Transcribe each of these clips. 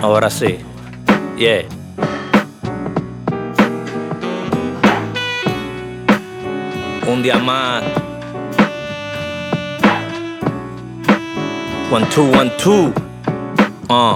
Ahora sí, yeah. Un día más. 1, 2, 1, 2.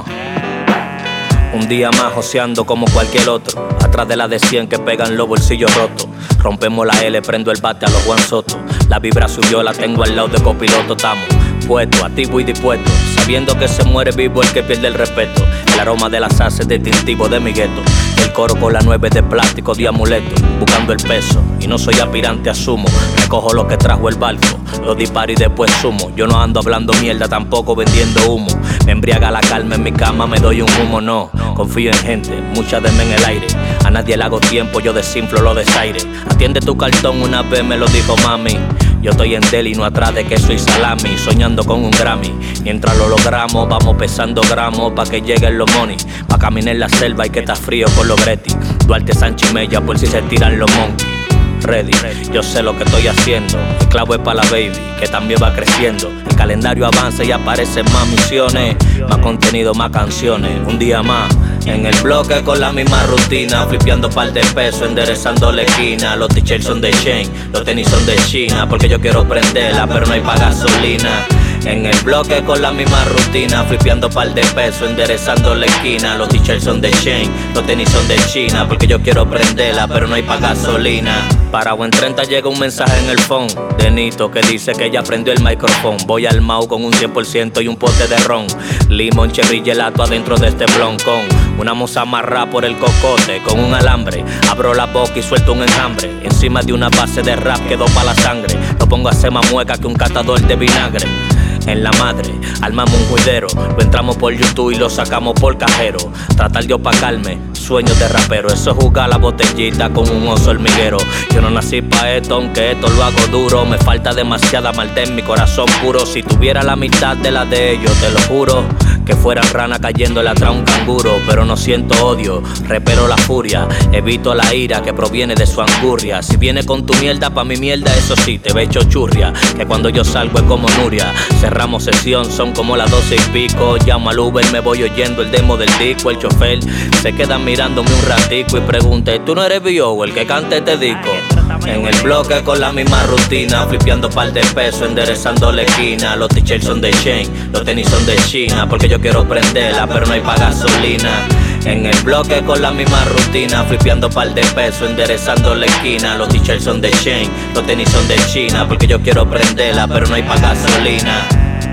Un día más joseando como cualquier otro. Atrás de la de 100 que pegan los bolsillos rotos. Rompemos la L, prendo el bate a los Juan Soto. La vibra subió, la tengo al lado de copiloto. Estamos puestos, activo y dispuesto, sabiendo que se muere vivo el que pierde el respeto. El aroma de las haces distintivo de mi gueto. El coro con la 9 de plástico de amuleto. Buscando el peso, y no soy aspirante a sumo. Recojo lo que trajo el barco, lo disparo y después sumo. Yo no ando hablando mierda, tampoco vendiendo humo. Me embriaga la calma en mi cama, me doy un humo, no. Confío en gente, mucha deme en el aire. A nadie le hago tiempo, yo desinflo lo desaire. Atiende tu cartón, una vez me lo dijo mami. Yo estoy en deli, no atrás de queso y salami, soñando con un Grammy. Mientras lo logramos, vamos pesando gramos pa' que lleguen los money. Pa' caminar en la selva hay que estar frío con los Gretti. Duarte, Sánchez y Mella por si se tiran los monkeys. Ready, yo sé lo que estoy haciendo. El clavo es para la baby, que también va creciendo. El calendario avanza y aparecen más misiones. Más contenido, más canciones. Un día más en el bloque con la misma rutina, flipeando par de pesos, enderezando la esquina. Los t-shirts son de Shane, los tenis son de China, porque yo quiero prenderla, pero no hay pa' gasolina. En el bloque con la misma rutina, flipeando par de pesos, enderezando la esquina. Los t-shirts son de Shane, los tenis son de China, porque yo quiero prenderla, pero no hay pa' gasolina. Parado en 30 llega un mensaje en el phone de Nito que dice que ya prendió el micrófono. Voy al Mau con un 100% y un pote de ron. Limón, cherry, gelato adentro de este bloncón. Una moza amarrada por el cocote con un alambre. Abro la boca y suelto un enjambre. Encima de una base de rap quedó pa' la sangre. Lo pongo a hacer más mueca que un catador de vinagre. En la madre, armamos un juidero. Lo entramos por YouTube y lo sacamos por cajero. Tratar de opacarme, sueños de rapero. Eso es jugar la botellita con un oso hormiguero. Yo no nací pa' esto, aunque esto lo hago duro. Me falta demasiada maldad en mi corazón puro. Si tuviera la mitad de la de ellos, te lo juro, que fuera rana cayéndole atrás un canguro. Pero no siento odio, repero la furia. Evito la ira que proviene de su angurria. Si viene con tu mierda, pa' mi mierda, eso sí, te ve hecho churria. Que cuando yo salgo es como Nuria. Cerramos sesión, son como las 12 y pico. Llamo al Uber, me voy oyendo el demo del disco. El chofer se queda mirándome un ratico y pregunta: ¿tú no eres Bio, el que canta este disco? En el bloque con la misma rutina, flipeando par de pesos, enderezando la esquina. Los t-shirts son de Shane, los tenis son de China, porque yo quiero prenderla, pero no hay pa' gasolina. En el bloque con la misma rutina, flipeando par de pesos, enderezando la esquina. Los t-shirts son de Shane, los tenis son de China, porque yo quiero prenderla, pero no hay pa' gasolina.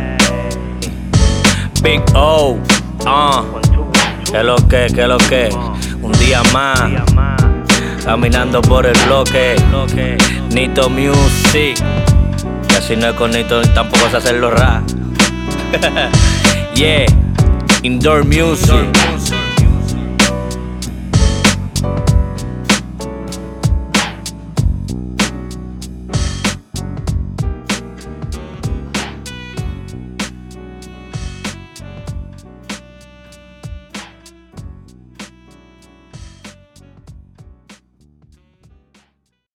Big O, ¿qué lo que? Un día más, caminando por el bloque. Nito Music, que si no es con Nito tampoco se hacen los rap. Yeah, Indoor Music.